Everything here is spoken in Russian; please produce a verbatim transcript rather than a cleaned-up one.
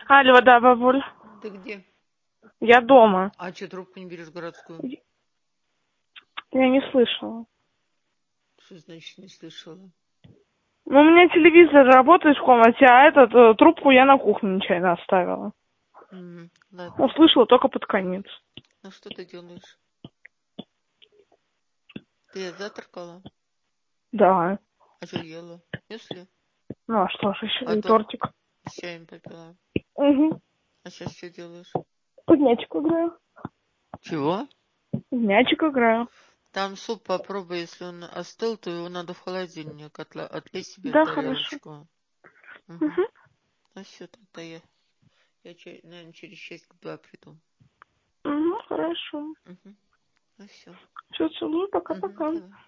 Алло, да, бабуль. Ты где? Я дома. А что, трубку не берешь городскую? Я не слышала. Что значит не слышала? Ну, у меня телевизор работает в комнате, а этот э, трубку я на кухне нечаянно оставила. Угу, ладно. Услышала только под конец. Ну что ты делаешь? Ты завтракала? Да. А что ела? Если? Ну, а что ж, еще А и торт тортик. с чаем попила. Угу. А сейчас что делаешь? В мячик играю. Чего? В мячик играю. Там суп попробуй, если он остыл, то его надо в холодильник. Отла... Отлей себе в Да, хорошо. тарелочку. Угу. Угу. Ну все, тогда я, я че- наверное, через часик-два приду. Угу, хорошо. Угу. Ну все. Все, целую, Угу, пока-пока. давай.